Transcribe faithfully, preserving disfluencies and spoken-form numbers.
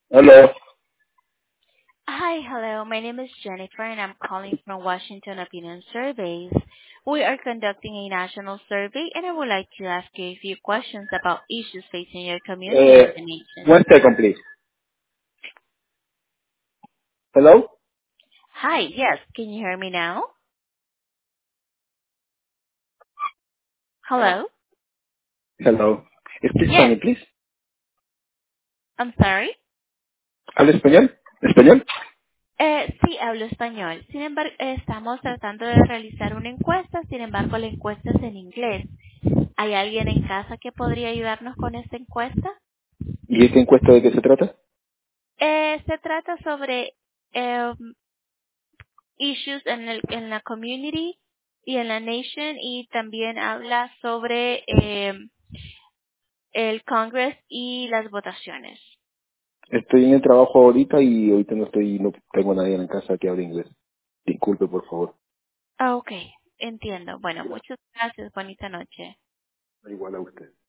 Hello. Hi, hello. My name is Jennifer, and I'm calling from Washington Opinion Surveys. We are conducting a national survey, and I would like to ask you a few questions about issues facing your community Uh, and the nation. one second, please. Hello? Hi, yes. Can you hear me now? Hello? Hello. Speak Yes. Spanish, please. I'm sorry. ¿Habla español? ¿Español? Eh, sí, hablo español. Sin embargo, eh, estamos tratando de realizar una encuesta, sin embargo, la encuesta es en inglés. ¿Hay alguien en casa que podría ayudarnos con esta encuesta? ¿Y esta encuesta de qué se trata? Eh, se trata sobre em, issues en, el, en la community y en la nation y también habla sobre eh, el Congress y las votaciones. Estoy en el trabajo ahorita y ahorita no estoy, no tengo a nadie en casa que hable inglés. Disculpe, por favor. Ah, ok, entiendo. Bueno, muchas gracias. Bonita noche. Igual a usted.